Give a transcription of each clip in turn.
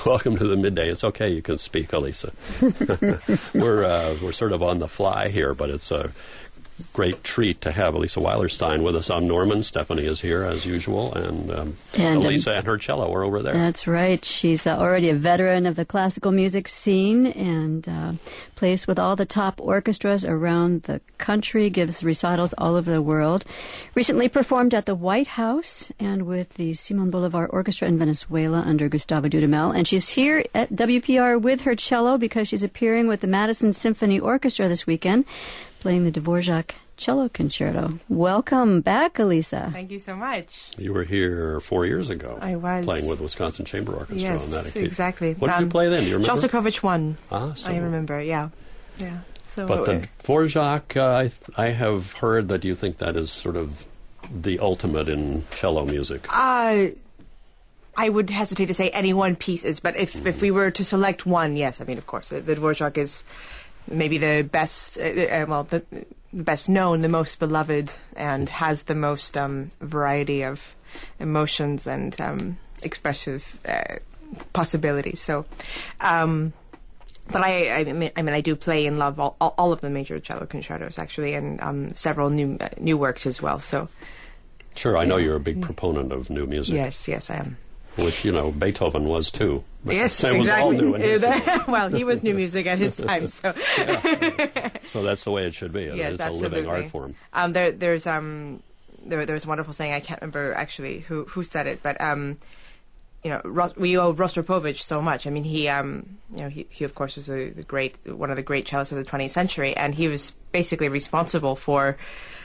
Welcome to the midday. It's okay, you can speak, Elisa. We're sort of on the fly here, but it's a great treat to have Elisa Weilerstein with us. I'm Norman. Stephanie is here as usual, and Elisa and her cello are over there. That's right. She's already a veteran of the classical music scene and plays with all the top orchestras around the country, gives recitals all over the world. Recently performed at the White House and with the Simon Bolivar Orchestra in Venezuela under Gustavo Dudamel. And she's here at WPR with her cello because she's appearing with the Madison Symphony Orchestra this weekend, playing the Dvorak Cello Concerto. Welcome back, Elisa. Thank you so much. You were here 4 years ago. I was. Playing with Wisconsin Chamber Orchestra on that occasion. Exactly. What did you play then? Do you remember? Shostakovich 1. So I remember, yeah. So but the Dvorak, I have heard that you think that is sort of the ultimate in cello music. I would hesitate to say any one piece is, but if we were to select one, yes. I mean, of course, the Dvorak is maybe the best, the best known, the most beloved, and has the most variety of emotions and expressive possibilities. So, but I do play and love all of the major cello concertos actually, and several new works as well. So, sure, I know you're a big proponent of new music. Yes, I am. Which, Beethoven was too. Yes, it was all new in his well, he was new music at his time, so. So that's the way it should be. Yes, it's absolutely. a living art form. There's a wonderful saying, I can't remember actually who said it, but we owe Rostropovich so much. I mean, he of course was one of the great cellists of the 20th century, and he was basically responsible for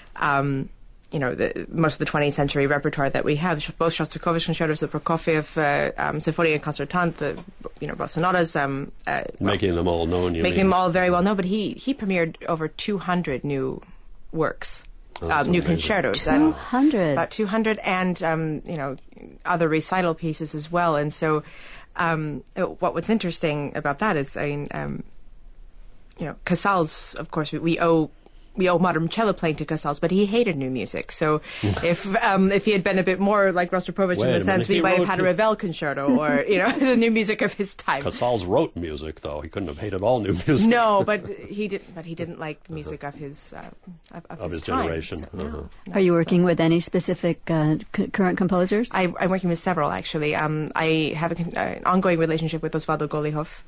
most of the 20th century repertoire that we have, both Shostakovich concertos, the Prokofiev Sinfonia Concertante, both sonatas. Making them all known, making them all very well known, but he premiered over 200 new works, new concertos. 200? About 200, and, other recital pieces as well. And so what's interesting about that is, Casals, of course, we owe modern cello playing to Casals, but he hated new music. So if he had been a bit more like Rostropovich in the sense, we might have had a Ravel concerto or the new music of his time. Casals wrote music, though. He couldn't have hated all new music. No, but he didn't like the music of his of his generation. So, no. Are you working with any specific current composers? I'm working with several, actually. I have an ongoing relationship with Osvaldo Golijov.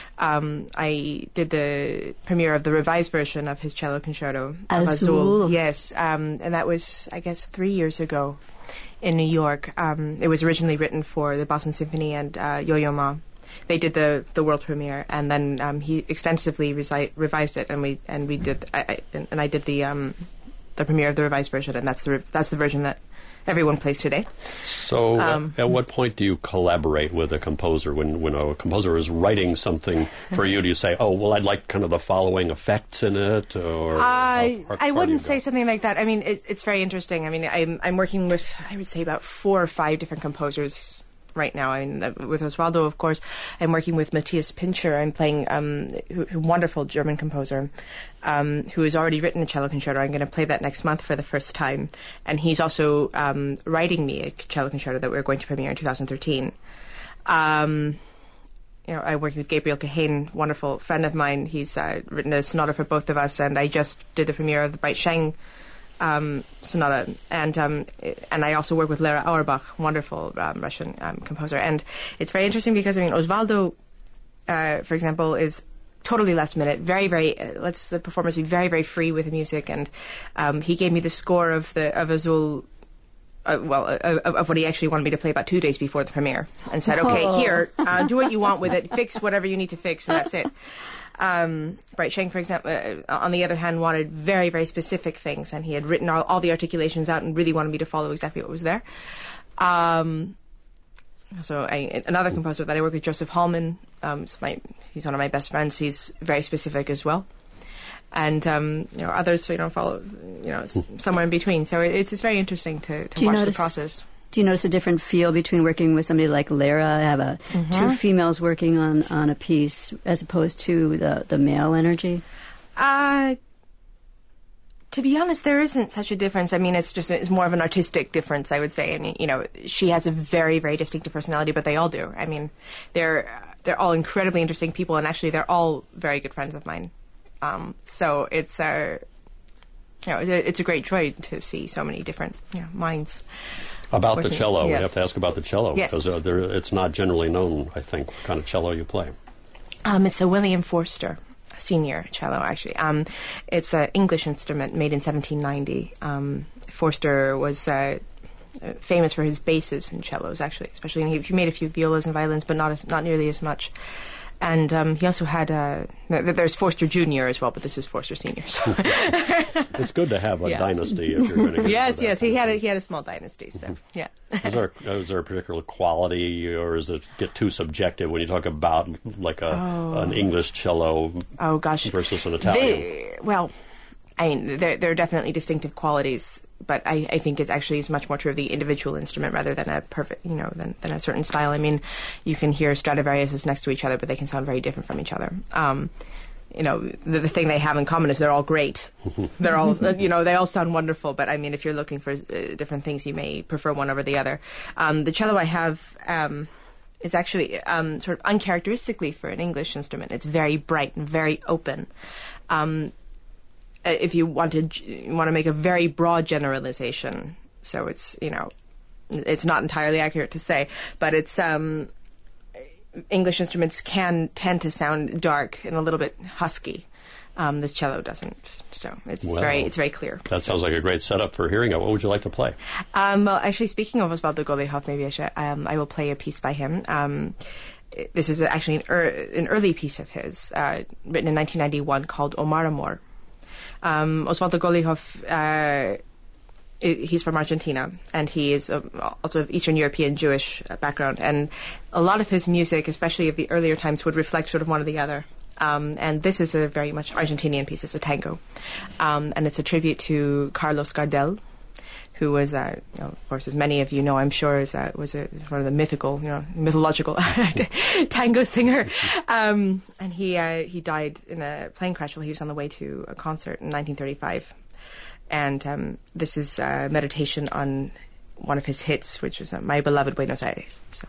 I did the premiere of the revised version of his cello concerto, Azul. Yes, and that was, I guess, 3 years ago in New York. It was originally written for the Boston Symphony and Yo-Yo Ma. They did the world premiere, and then he extensively revised it, and we did. I did the premiere of the revised version, and that's the version that everyone plays today. So at what point do you collaborate with a composer? When a composer is writing something for you, do you say, oh, well, I'd like kind of the following effects in it? Or I wouldn't say something like that. I mean, it's very interesting. I mean, I'm working with, I would say, about 4 or 5 different composers right now. I mean, with Osvaldo, of course, I'm working with Matthias Pincher. I'm playing a wonderful German composer who has already written a cello concerto. I'm going to play that next month for the first time. And he's also writing me a cello concerto that we're going to premiere in 2013. I'm working with Gabriel Kahane, wonderful friend of mine. He's written a sonata for both of us, and I just did the premiere of the Bright Sheng sonata, and I also work with Lera Auerbach, wonderful Russian composer. And it's very interesting because, I mean, Osvaldo, for example, is totally last minute, very, very, lets the performers be very, very free with the music, and he gave me the score of Azul, of what he actually wanted me to play about 2 days before the premiere, and said, okay, here, do what you want with it, fix whatever you need to fix, and that's it. Bright Sheng, for example, on the other hand, wanted very, very specific things, and he had written all the articulations out and really wanted me to follow exactly what was there. Another composer that I work with, Joseph Hallman, he's one of my best friends. He's very specific as well. And, others, follow, somewhere in between. So it's very interesting to watch the process. Do you notice a different feel between working with somebody like Lera? I have two females working on a piece as opposed to the male energy? To be honest, there isn't such a difference. I mean, it's more of an artistic difference, I would say. I mean, she has a very, very distinctive personality, but they all do. I mean, they're all incredibly interesting people, and actually, they're all very good friends of mine. So it's it's a great joy to see so many different minds. About working. The cello, Yes. we have to ask about the cello Yes. because it's not generally known, I think, what kind of cello you play. It's a William Forster Senior cello, actually. It's an English instrument made in 1790. Forster was famous for his basses and cellos, actually, especially. And he made a few violas and violins, but not nearly as much. And he also had there's Forster Junior as well, but this is Forster Senior. So. It's good to have a dynasty if you're going to. Yes. He had a small dynasty. So yeah. Is there a particular quality, or does it get too subjective when you talk about like an English cello? Oh gosh. Versus an Italian. I mean, there are definitely distinctive qualities, but I think it's much more true of the individual instrument rather than a perfect, than a certain style. I mean, you can hear Stradivariuses next to each other, but they can sound very different from each other. The thing they have in common is they're all great. They're all, they all sound wonderful, but I mean, if you're looking for different things, you may prefer one over the other. The cello I have is actually sort of uncharacteristically for an English instrument. It's very bright and very open. If you want to make a very broad generalization, so it's it's not entirely accurate to say, but it's English instruments can tend to sound dark and a little bit husky. This cello doesn't, so it's very clear. That sounds like a great setup for hearing it. What would you like to play? Well, actually, speaking of Osvaldo Golijov, maybe I will play a piece by him. This is actually an early piece of his, written in 1991, called Omar Amor. Osvaldo Golijov, he's from Argentina, and he is also of Eastern European Jewish background, and a lot of his music, especially of the earlier times, would reflect sort of one or the other. And this is a very much Argentinian piece. It's a tango, and it's a tribute to Carlos Gardel, who was, of course, as many of you know, I'm sure, was one of the mythological tango singer. And he died in a plane crash while he was on the way to a concert in 1935. And this is a meditation on one of his hits, which was My Beloved Buenos Aires. So.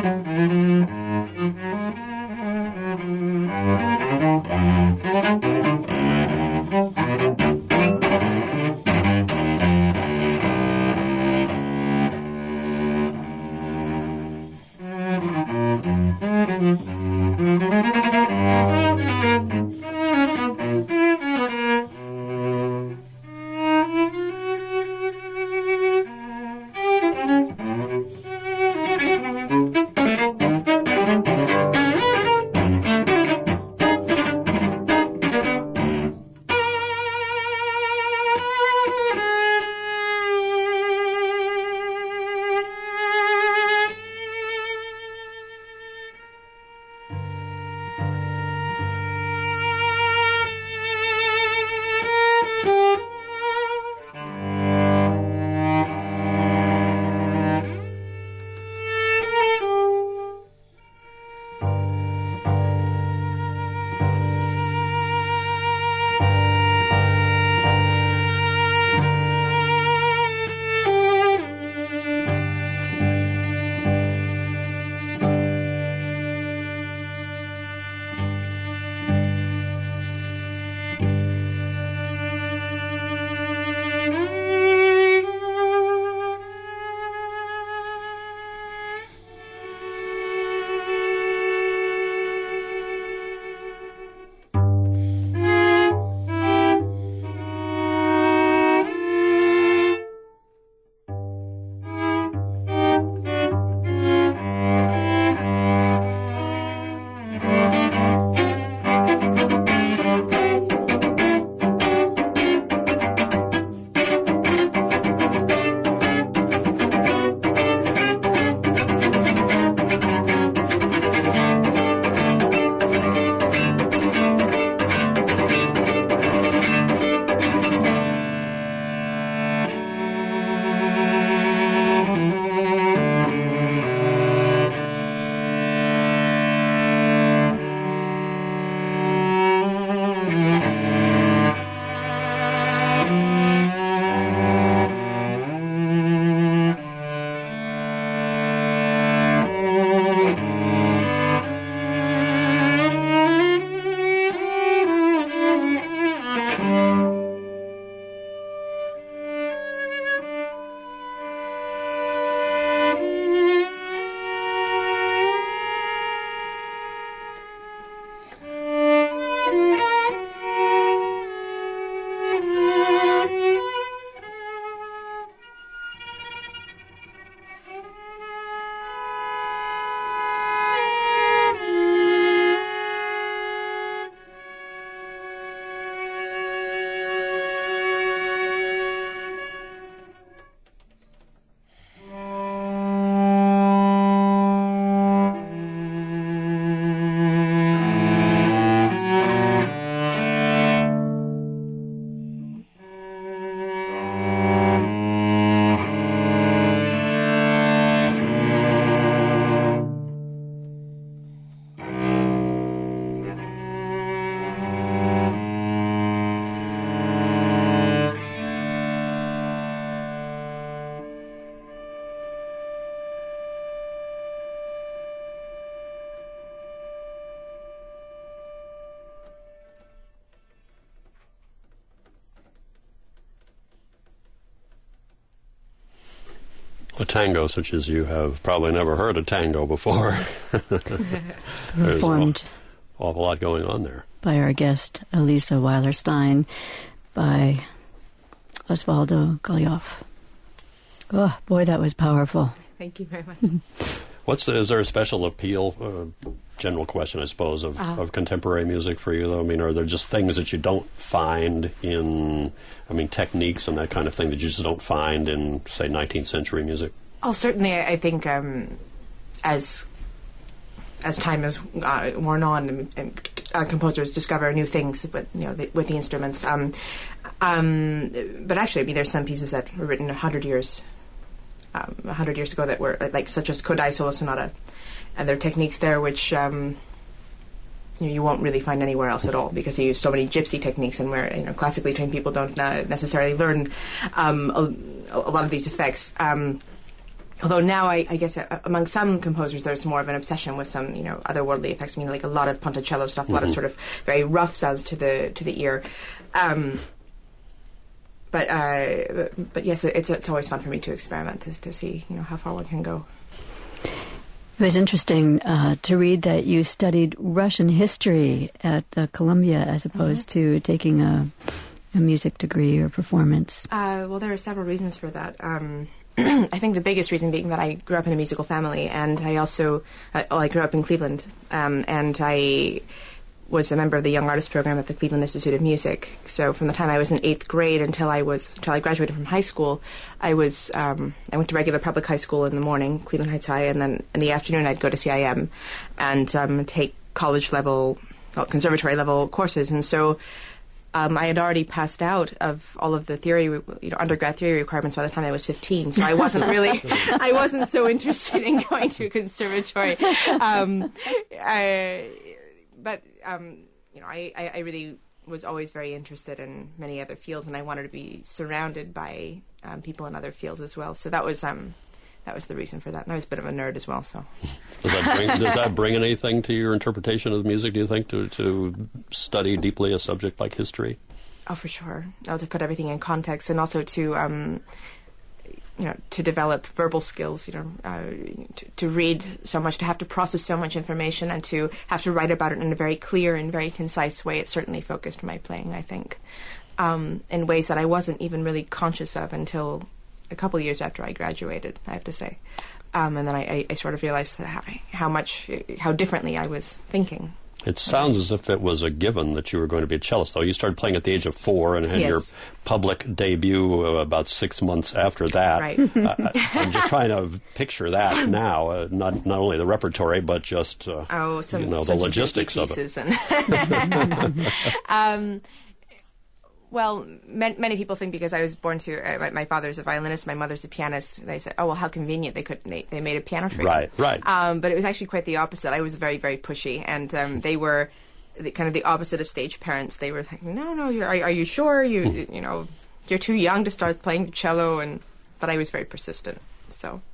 A tango such as you have probably never heard a tango before. Performed an awful lot going on there. By our guest, Elisa Weiler-Stein, by Osvaldo Golijov. Oh, boy, that was powerful. Thank you very much. Is there a special appeal, general question, I suppose, of contemporary music for you, though? I mean, are there just things that you don't find in, techniques and that kind of thing that you just don't find in, say, 19th century music? Oh, certainly. I think as time has worn on, and composers discover new things with the instruments. But actually, there's some pieces that were written 100 years ago that were like such as Kodai Solo Sonata, and there are techniques there which you won't really find anywhere else at all, because they use so many gypsy techniques, and where classically trained people don't necessarily learn a lot of these effects. Although now, I guess among some composers, there's more of an obsession with some, otherworldly effects. I mean, like a lot of Ponticello stuff, a lot of sort of very rough sounds to the ear. But yes, it's always fun for me to experiment to see, how far one can go. It was interesting to read that you studied Russian history at Columbia as opposed to taking a music degree or performance. Well, there are several reasons for that. I think the biggest reason being that I grew up in a musical family, and I also I grew up in Cleveland, and I was a member of the Young Artist Program at the Cleveland Institute of Music. So from the time I was in 8th grade until I graduated from high school, I went to regular public high school in the morning, Cleveland Heights High, and then in the afternoon I'd go to CIM and take conservatory level courses. And so I had already passed out of all of the theory, undergrad theory requirements by the time I was 15. So I wasn't so interested in going to a conservatory. I really was always very interested in many other fields, and I wanted to be surrounded by people in other fields as well. So that was the reason for that. And I was a bit of a nerd as well. So does that bring anything to your interpretation of music? Do you think to study deeply a subject like history? Oh, for sure. To put everything in context, and also to to develop verbal skills, to read so much, to have to process so much information, and to have to write about it in a very clear and very concise way. It certainly focused my playing, I think, in ways that I wasn't even really conscious of until a couple of years after I graduated, I have to say. And then I sort of realized how differently I was thinking. It sounds as if it was a given that you were going to be a cellist, though. You started playing at the age of 4 and had your public debut about 6 months after that. Right. I'm just trying to picture that now, not only the repertory, but just the logistics of it. Well, many people think because I was born to my father's a violinist, my mother's a pianist. They said, "Oh, well, how convenient! They made a piano trio." Right. But it was actually quite the opposite. I was very, very pushy, and they were kind of the opposite of stage parents. They were like, "No, are you sure? You're too young to start playing the cello." But I was very persistent. So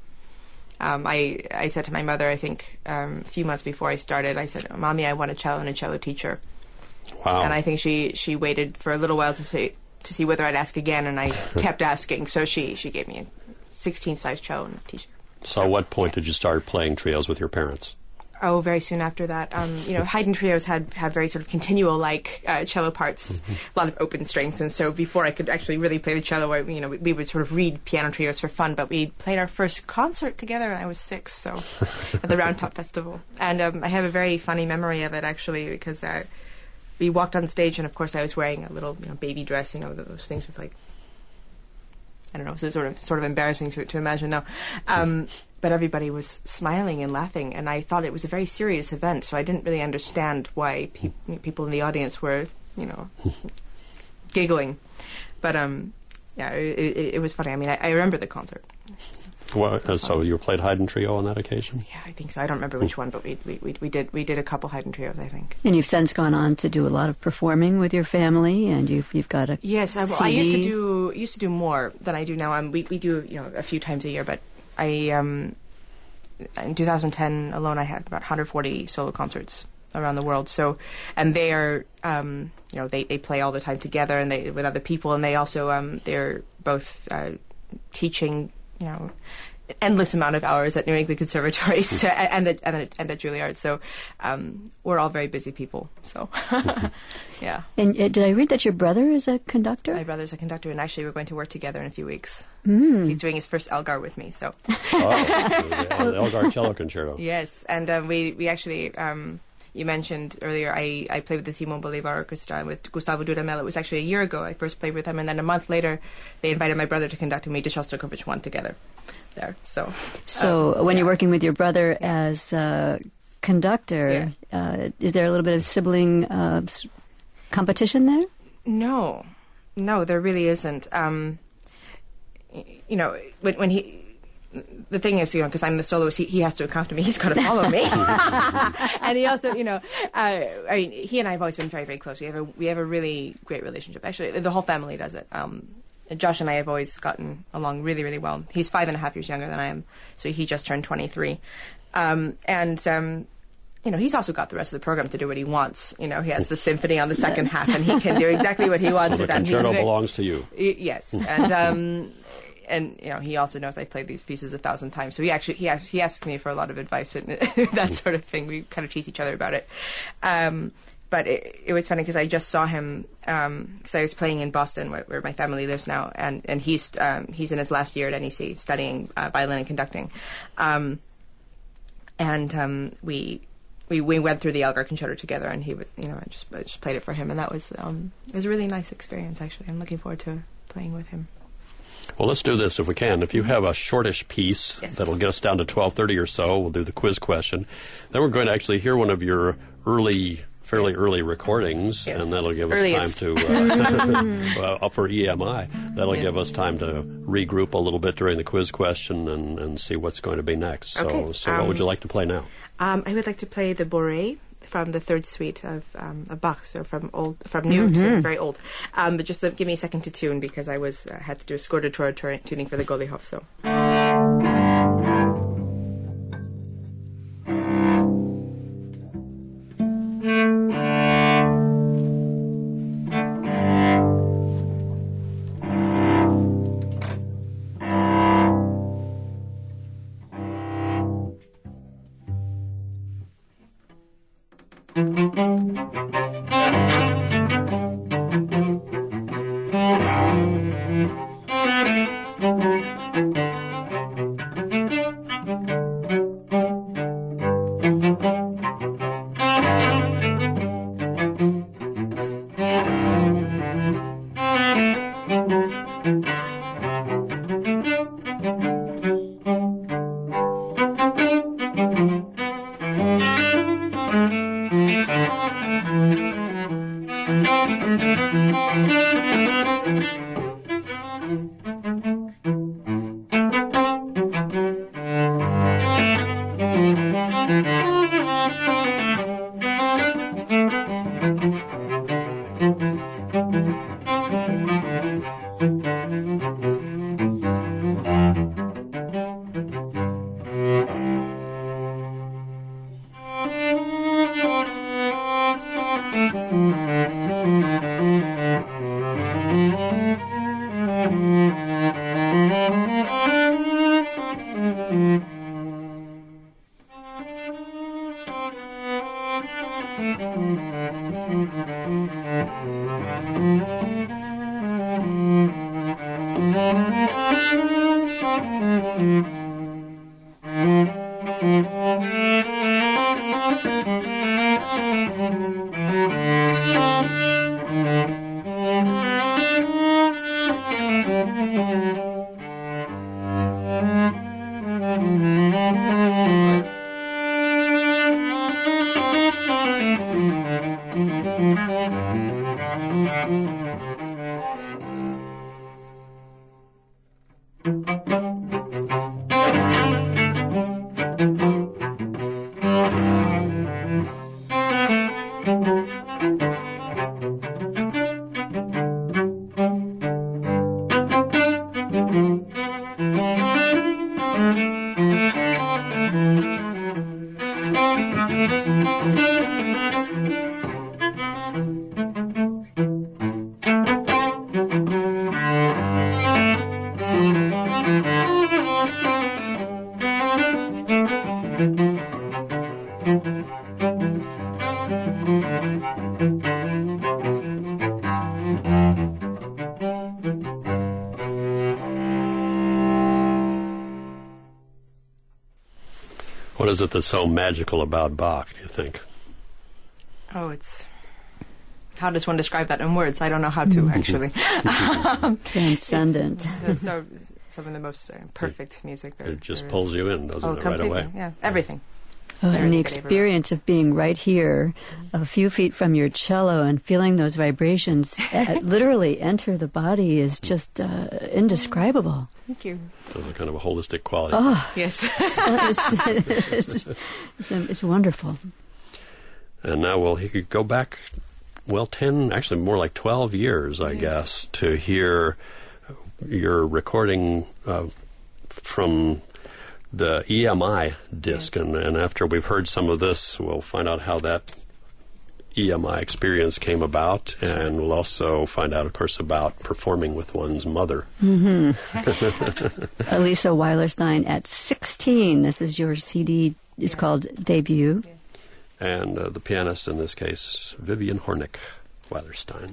I said to my mother, I think a few months before I started, I said, "Mommy, I want a cello and a cello teacher." Wow. And I think she waited for a little while to see whether I'd ask again, and I kept asking. So she gave me a 16-size cello and a teacher. So at what point did you start playing trios with your parents? Oh, very soon after that. Haydn trios have very sort of continual-like cello parts, a lot of open strings. And so before I could actually really play the cello, we would sort of read piano trios for fun. But we played our first concert together when I was 6, so at the Round Top Festival. And I have a very funny memory of it, actually, because we walked on stage, and of course I was wearing a little baby dress, those things with I don't know, so sort of embarrassing to imagine now. But everybody was smiling and laughing, and I thought it was a very serious event, so I didn't really understand why people in the audience were, giggling. But it was funny. I mean, I remember the concert. Well, so you played Haydn trio on that occasion? Yeah, I think so. I don't remember which one, but we did a couple Haydn trios, I think. And you've since gone on to do a lot of performing with your family, and you've got a yes. CD. I used to do more than I do now. We do a few times a year, but in 2010 alone, I had about 140 solo concerts around the world. So, and they are they play all the time together and with other people, and they also they're both teaching. Endless amount of hours at New England Conservatories and at Juilliard. So we're all very busy people. So, yeah. And did I read that your brother is a conductor? My brother's a conductor, and actually we're going to work together in a few weeks. He's doing his first Elgar with me. So. The Elgar Cello Concerto. Yes, and we actually... you mentioned earlier, I played with the Simon Bolivar Orchestra with Gustavo Dudamel. It was actually a year ago I first played with them, and then a month later they invited my brother to conduct, and we did Shostakovich 1 together there. So when you're working with your brother as a conductor, is there a little bit of sibling competition there? No, there really isn't. When he... The thing is, because I'm the soloist, he has to accompany me. He's got to follow me, and he also, he and I have always been very, very close. We have a really great relationship. Actually, the whole family does it. Josh and I have always gotten along really, really well. He's 5.5 years younger than I am, so he just turned 23. He's also got the rest of the program to do what he wants. He has the symphony on the second half, and he can do exactly what he wants So with the that. concerto belongs to you. Yes, and he also knows I played these pieces 1,000 times. So he asks me for a lot of advice and that sort of thing. We kind of tease each other about it. But it was funny because I just saw him because I was playing in Boston, where my family lives now, and he's in his last year at NEC studying violin and conducting, we went through the Elgar Concerto together, and he was I just played it for him, and that was it was a really nice experience actually. I'm looking forward to playing with him. Well, let's do this if we can. If you have a shortish piece that'll get us down to 12:30 or so, we'll do the quiz question. Then we're going to actually hear one of your fairly early recordings, and that'll give us time to, for EMI, that'll give us time to regroup a little bit during the quiz question and see what's going to be next. So what would you like to play now? I would like to play the Bourrée from the third suite of Bach, so from new to very old. But just give me a second to tune, because I had to do a score de tour tuning for the Goldhof, so... What is it that's so magical about Bach, do you think? Oh, how does one describe that in words? I don't know how to, actually. Transcendent. It's some of the most perfect music. It just pulls you in, doesn't it, right away? Yeah, everything. Oh, and the experience of being right here, a few feet from your cello, and feeling those vibrations literally enter the body is just indescribable. Thank you. There's a kind of a holistic quality. Oh, yes. It's wonderful. And now, he could go back, 10, actually more like 12 years, I guess, to hear you're recording from the EMI disc, yes. and after we've heard some of this, we'll find out how that EMI experience came about, and we'll also find out, of course, about performing with one's mother. Mm-hmm. Elisa Weilerstein at 16. This is your CD. It's called Debut. Yeah. And the pianist in this case, Vivian Hornick Weilerstein.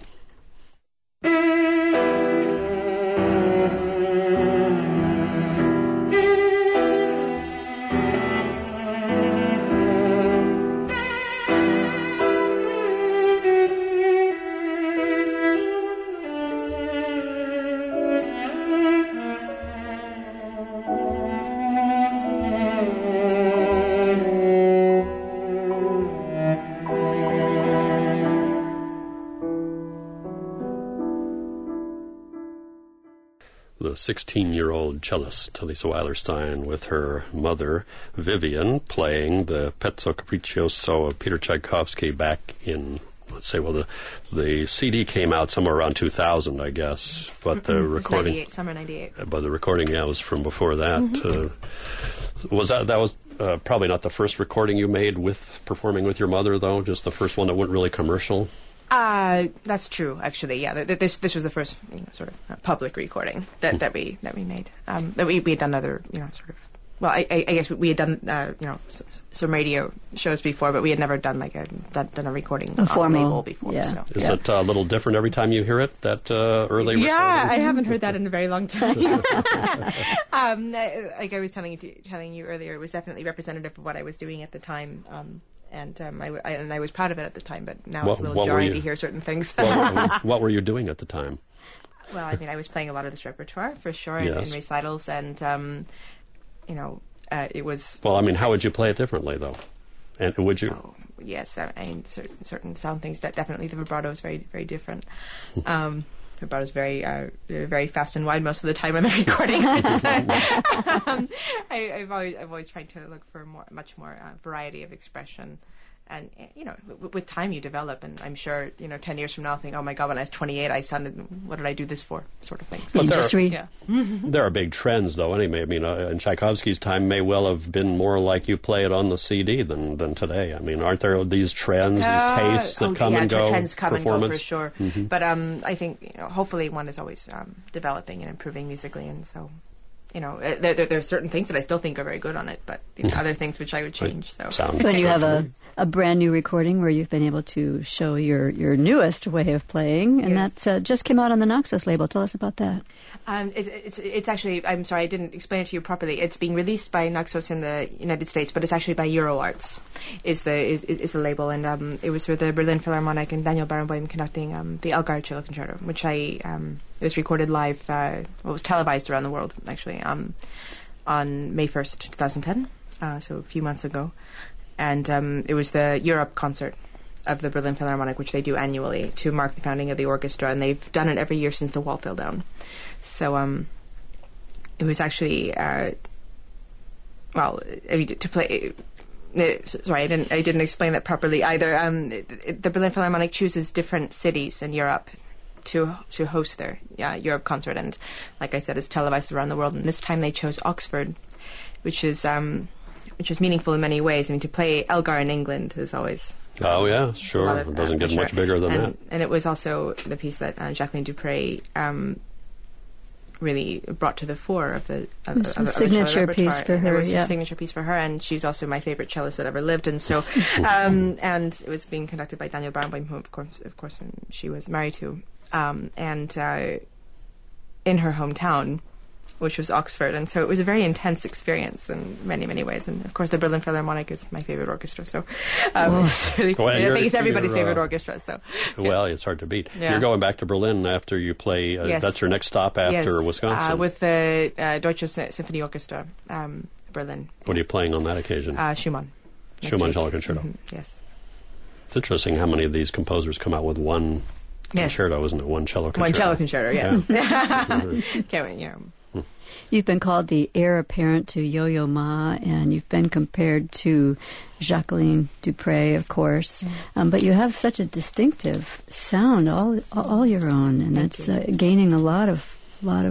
The 16-year-old cellist, Elisa Weilerstein, with her mother, Vivian, playing the Pezzo Capriccioso of Peter Tchaikovsky back in, let's say, well, the CD came out somewhere around 2000, I guess, but the recording... 98, summer 98. But the recording, was from before that. Was that probably not the first recording you made with performing with your mother, though? Just the first one that went really commercial? That's true, actually. Yeah, this was the first sort of public recording that we made. That we had done other sort of. Well, I guess we had done some radio shows before, but we had never done done a recording on a label before. Yeah. So. Is it a little different every time you hear it? That early recording? Yeah, I haven't heard that in a very long time. Like I was telling you earlier, it was definitely representative of what I was doing at the time. And I was proud of it at the time, but now it's a little jarring to hear certain things. What were you doing at the time? Well, I mean, I was playing a lot of this repertoire, for sure, in recitals, and, it was... Well, I mean, how would you play it differently, though? And would you... Oh, yes, I mean, certain sound things, that definitely the vibrato is very, very different. Vibrato is very fast and wide most of the time on the recording. I've always tried to look for much more variety of expression, and with time you develop. And I'm sure 10 years from now, I'll think, oh my God, when I was 28, I sounded, what did I do this for? Sort of thing. But there are big trends, though. Anyway, I mean, in Tchaikovsky's time, may well have been more like you play it on the CD than today. I mean, aren't there these trends, these tastes that come and go? Trends come and go for sure. Mm-hmm. But I think hopefully one is always developing and improving musically, and so. There are certain things that I still think are very good on it, but other things which I would change. So when you have a brand new recording where you've been able to show your newest way of playing, and that just came out on the Naxos label. Tell us about that. It's actually, I'm sorry, I didn't explain it to you properly. It's being released by Naxos in the United States, but it's actually by Euroarts is the label, and it was for the Berlin Philharmonic and Daniel Barenboim conducting the Elgar Cello Concerto, which it was recorded live. It was televised around the world actually on May 1st, 2010, so a few months ago, and it was the Europe concert of the Berlin Philharmonic, which they do annually to mark the founding of the orchestra, and they've done it every year since the wall fell down. So it was actually to play. Sorry, I didn't explain that properly either. The Berlin Philharmonic chooses different cities in Europe to host their Europe concert, and like I said, it's televised around the world. And this time they chose Oxford, which is meaningful in many ways. I mean, to play Elgar in England is always. Oh yeah, sure. It doesn't get much bigger than that. And it was also the piece that Jacqueline Dupre really brought to the fore of the signature piece for her. It was a signature piece for her, and she's also my favorite cellist that ever lived. And so, and it was being conducted by Daniel Barenboim, who of course, she was married to, and in her hometown, which was Oxford. And so it was a very intense experience in many, many ways. And of course, the Berlin Philharmonic is my favorite orchestra. So it's really, I think it's everybody's favorite orchestra. So well, it's hard to beat. Yeah. You're going back to Berlin after you play. Yes. That's your next stop after Wisconsin. With the Deutsche Symphony Orchestra, Berlin. What are you playing on that occasion? Schumann. Schumann Cello Concerto. Mm-hmm. Yes. It's interesting how many of these composers come out with one concerto, isn't it? One cello concerto. One cello concerto, yes. Can't wait, You've been called the heir apparent to Yo-Yo Ma, and you've been compared to Jacqueline Dupre, of course. But you have such a distinctive sound, all your own, and that's gaining a lot of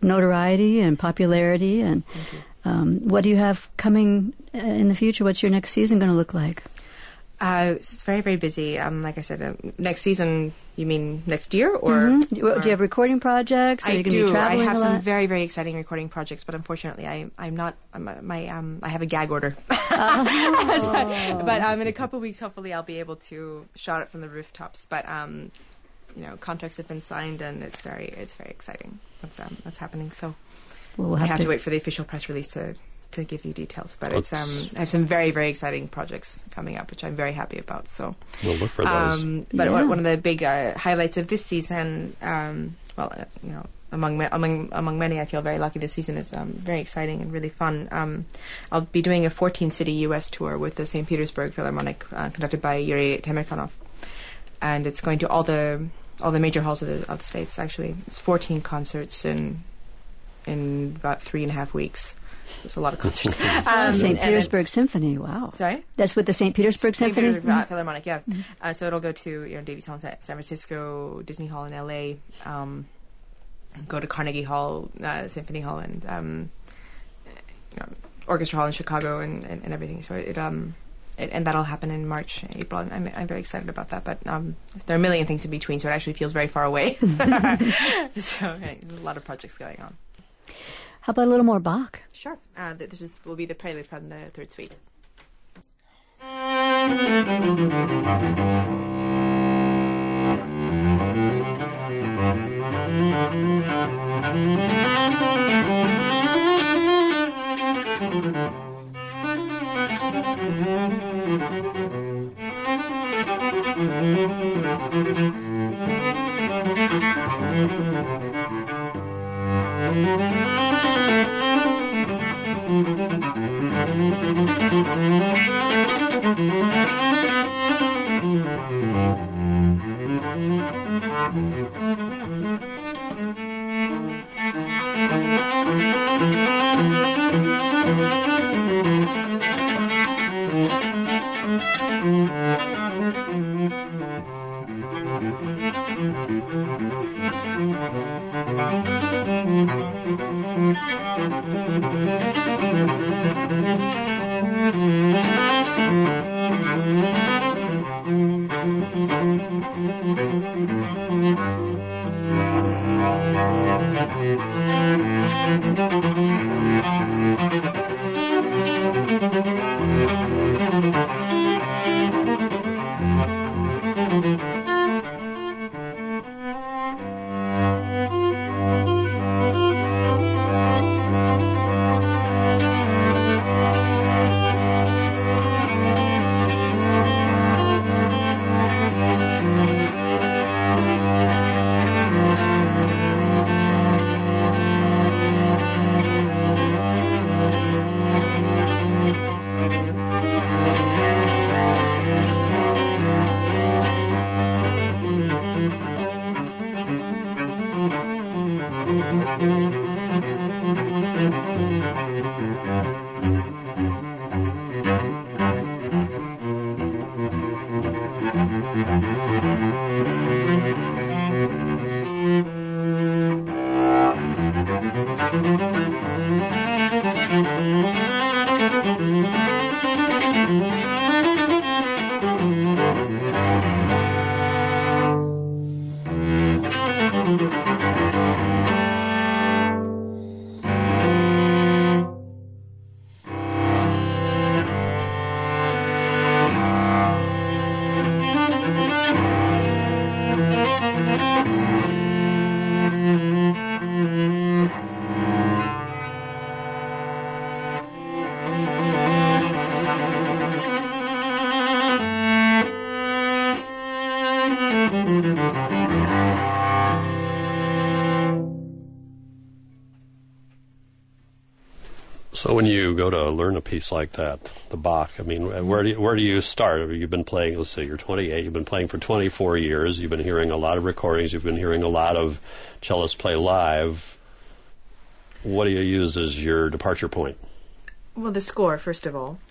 notoriety and popularity. And what do you have coming in the future? What's your next season going to look like? It's very, very busy. Like I said, next season, you mean next year? Or, mm-hmm. Do you have recording projects? Are you going to be traveling? I have a lot? some very, very exciting recording projects, but unfortunately, I'm not. I have a gag order. Oh. But in a couple of weeks, hopefully, I'll be able to shout it from the rooftops. But contracts have been signed, and it's very exciting. What's happening? So we'll have to wait for the official press release to give you details, but I have some very, very exciting projects coming up, which I'm very happy about. So we'll look for those. But one of the big highlights of this season, among many, I feel very lucky. This season is very exciting and really fun. I'll be doing a 14-city U.S. tour with the St. Petersburg Philharmonic, conducted by Yuri Temirkanov, and it's going to all the major halls of the states. Actually, it's 14 concerts in about 3.5 weeks. There's a lot of concerts. St. Petersburg Symphony, wow. Sorry? That's with the St. Petersburg Symphony? St. Petersburg Philharmonic, yeah. Mm-hmm. So it'll go to Davies Hall in San Francisco, Disney Hall in L.A., go to Carnegie Hall, Symphony Hall, and Orchestra Hall in Chicago and everything. So and that'll happen in March, April. I'm very excited about that, but there are a million things in between, so it actually feels very far away. So there's a lot of projects going on. How about a little more Bach? Sure. This will be the prelude from the Third Suite. So when you go to learn a piece like that, the Bach, I mean, where do you start? You've been playing, let's say you're 28, you've been playing for 24 years, you've been hearing a lot of recordings, you've been hearing a lot of cellists play live. What do you use as your departure point? Well, the score, first of all.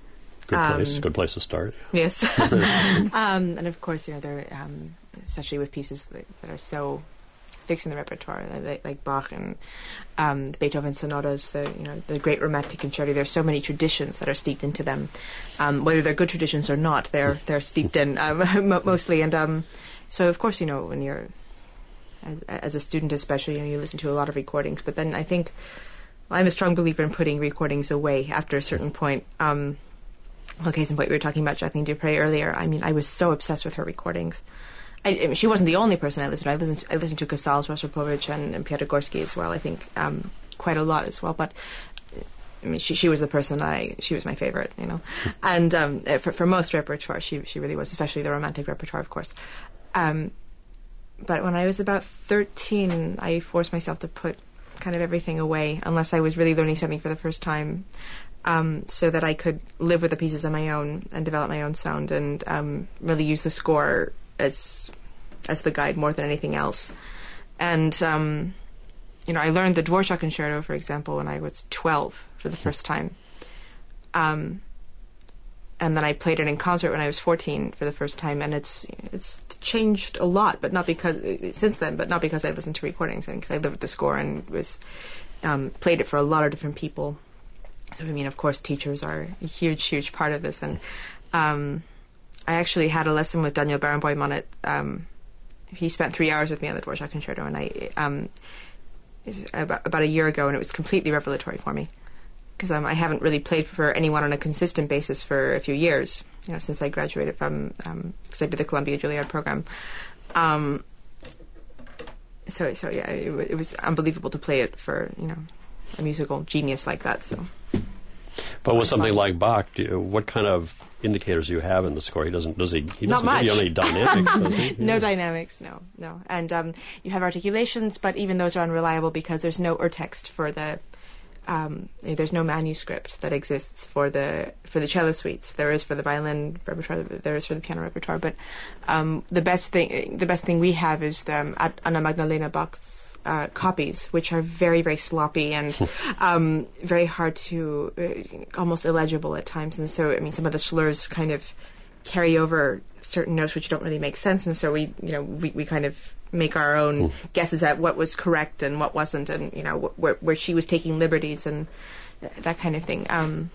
Good place to start. Yes. And of course, they're especially with pieces that are so fix in the repertoire, like Bach and the Beethoven sonatas, the great romantic concerti. There's so many traditions that are steeped into them. Whether they're good traditions or not, they're steeped in mostly. And so, of course, when you're as a student, especially, you listen to a lot of recordings. But then I think I'm a strong believer in putting recordings away after a certain point. Well, case in point, we were talking about Jacqueline du Pré earlier. I mean, I was so obsessed with her recordings. I mean, she wasn't the only person I listened to. I listened to Casals, Rostropovich, and Piatigorsky as well. I think quite a lot as well. But I mean, she was the person she was my favorite, And for most repertoire, she really was, especially the romantic repertoire, of course. But when I was about 13, I forced myself to put kind of everything away, unless I was really learning something for the first time, so that I could live with the pieces on my own and develop my own sound, and really use the score as the guide more than anything else. And I learned the Dvorak Concerto, for example, when I was 12 for the first time. And then I played it in concert when I was 14 for the first time, and it's changed a lot, but not because since then, but not because I listened to recordings, and because I lived with the score and was played it for a lot of different people. So I mean, of course, teachers are a huge, huge part of this, and I actually had a lesson with Daniel Barenboim on it. He spent 3 hours with me on the Dvorak Concerto, and about a year ago, and it was completely revelatory for me. Because I haven't really played for anyone on a consistent basis for a few years, since I graduated from, because I did the Columbia Juilliard program. So yeah, it was unbelievable to play it for, a musical genius like that. So. But with something like Bach, what kind of indicators do you have in the score? He doesn't give you any dynamics, does he? No dynamics, no. And you have articulations, but even those are unreliable because there's no urtext for the. There's no manuscript that exists for the cello suites. There is for the violin repertoire. There is for the piano repertoire. But the best thing we have is the Anna Magdalena Bach's copies, which are very, very sloppy and very hard to, almost illegible at times. And so, I mean, some of the slurs kind of carry over certain notes which don't really make sense. And so we kind of make our own guesses at what was correct and what wasn't, and where she was taking liberties and that kind of thing.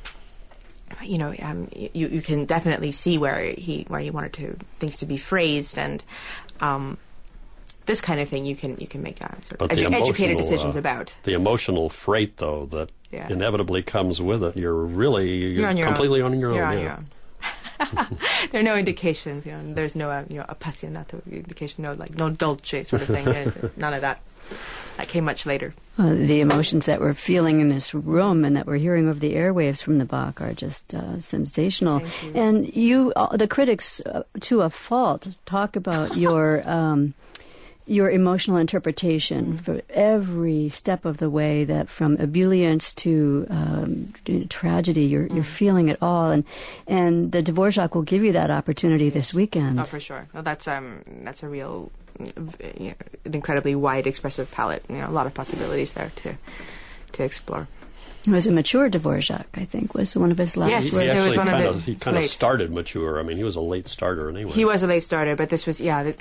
You can definitely see where he wanted things to be phrased, and this kind of thing you can make sort of educated decisions about. The emotional freight, though, that inevitably comes with it. You're completely on your own. There are no indications, there's no appassionato indication, no dolce sort of thing. None of that. That came much later. The emotions that we're feeling in this room and that we're hearing over the airwaves from the Bach are just sensational. And the critics, to a fault, talk about your emotional interpretation for every step of the way, that from ebullient to tragedy, you're feeling it all, and the Dvorak will give you that opportunity this weekend. Oh, for sure. Well, that's a real, an incredibly wide, expressive palette. A lot of possibilities there to explore. It was a mature Dvorak, I think, was one of his last. Yes, he kind of started mature. I mean, he was a late starter anyway. He was a late starter, but this was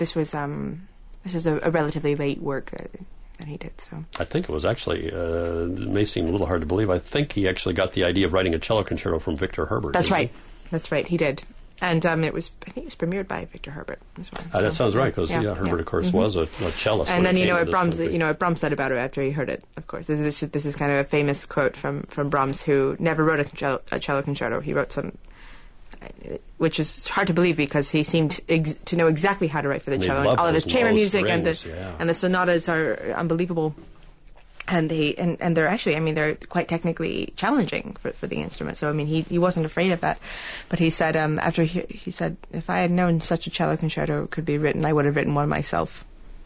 a relatively late work that he did. So I think it was actually, it may seem a little hard to believe, I think he actually got the idea of writing a cello concerto from Victor Herbert. That's right. That's right, he did. And I think it was premiered by Victor Herbert as well. That sounds right, because Herbert, of course, was a cellist. And then what Brahms said about it after he heard it. Of course, this is kind of a famous quote from Brahms, who never wrote a cello concerto. He wrote some, which is hard to believe because he seemed to know exactly how to write for the cello. All of his chamber music strings, and the sonatas are unbelievable. And they're actually, they're quite technically challenging for the instrument. So, he wasn't afraid of that. But he said, he said, if I had known such a cello concerto could be written, I would have written one myself.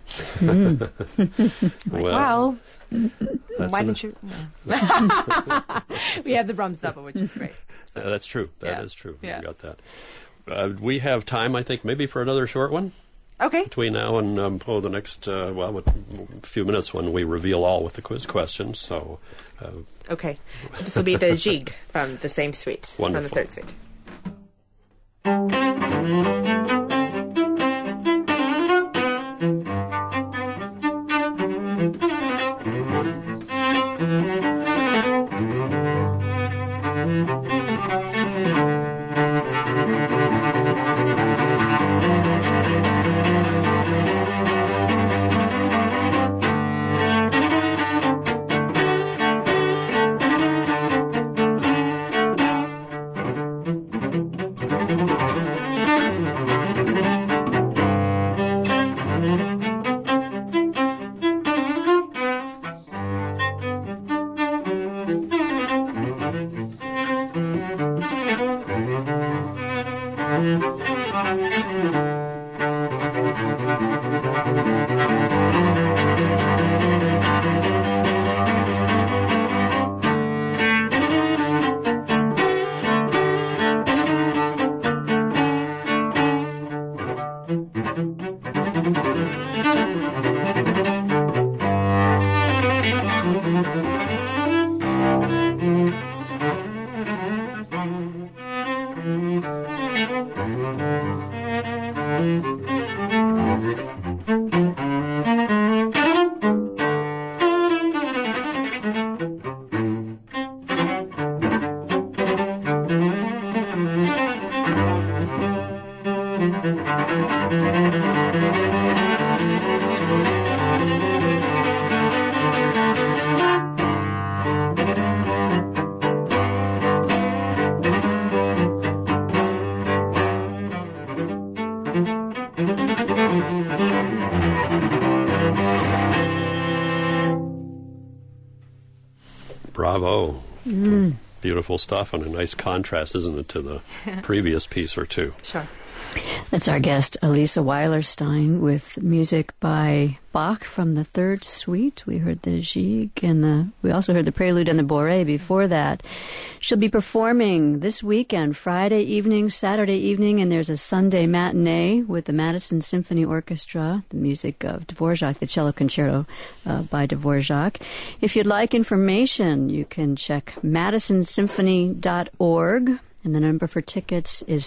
Well, why didn't you? No. We have the Brahms double, which is great. So. That's true. That is true. Yeah. We got that. We have time, I think, maybe for another short one. Okay. Between now and the next a few minutes when we reveal all with the quiz questions. So. Okay. This will be the Gigue from the same suite. Wonderful. From the third suite. Bravo. Beautiful stuff, and a nice contrast, isn't it, to the previous piece or two? Sure. That's our guest, Elisa Weilerstein, with music by Bach from the Third Suite. We heard the Gigue, and we also heard the Prelude and the Bourrée before that. She'll be performing this weekend, Friday evening, Saturday evening, and there's a Sunday matinee with the Madison Symphony Orchestra, the music of Dvorak, the cello concerto by Dvorak. If you'd like information, you can check madisonsymphony.org. And the number for tickets is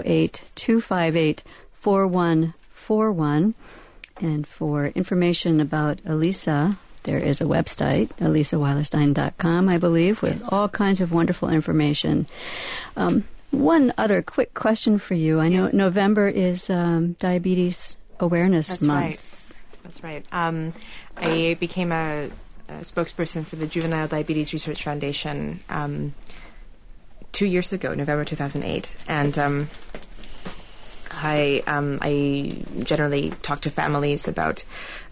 608-258-4141. And for information about Elisa, there is a website, elisaweilerstein.com, I believe, with all kinds of wonderful information. One other quick question for you. I know November is Diabetes Awareness Month. That's right. I became a spokesperson for the Juvenile Diabetes Research Foundation 2 years ago, November 2008, and I generally talk to families about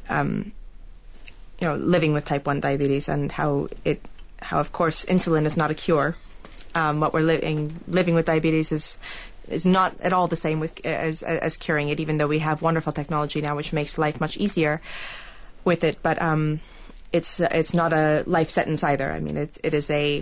living with type 1 diabetes and how of course insulin is not a cure. What we're living with diabetes is not at all the same as curing it, even though we have wonderful technology now which makes life much easier with it. But it's not a life sentence either. I mean, it is a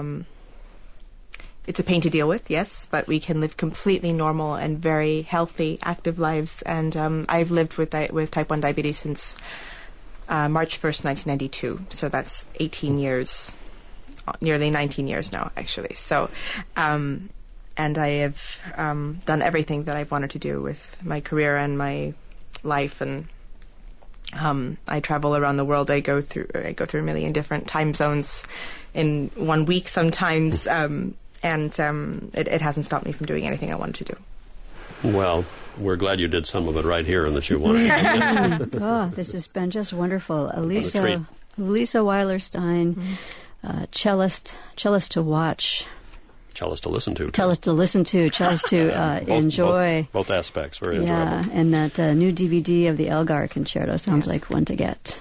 it's a pain to deal with, yes, but we can live completely normal and very healthy, active lives. And I've lived with type 1 diabetes since March 1st, 1992. So that's 18 years, nearly 19 years now, actually. So, and I have done everything that I've wanted to do with my career and my life. And I travel around the world. I go through a million different time zones in 1 week sometimes. And it hasn't stopped me from doing anything I wanted to do. Well, we're glad you did some of it right here and that you wanted to do it. Oh, this has been just wonderful. Elisa Weilerstein, cellist to watch. Cellist to listen to. Cellist to listen to, cellist to enjoy. Both aspects, very enjoyable. Yeah, and that new DVD of the Elgar Concerto sounds like one to get.